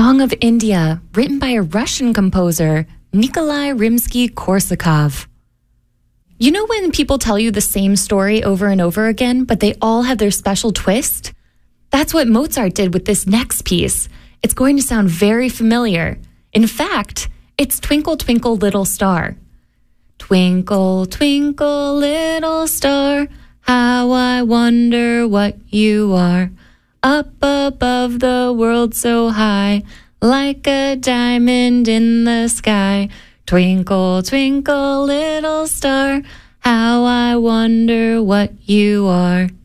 Song of India, written by a Russian composer, Nikolai Rimsky-Korsakov. You know when people tell you the same story over and over again, but they all have their special twist? That's what Mozart did with this next piece. It's going to sound very familiar. In fact, it's Twinkle, Twinkle, Little Star. Twinkle, twinkle, little star, how I wonder what you are. Up above the world so high, like a diamond in the sky. Twinkle, twinkle, little star, how I wonder what you are.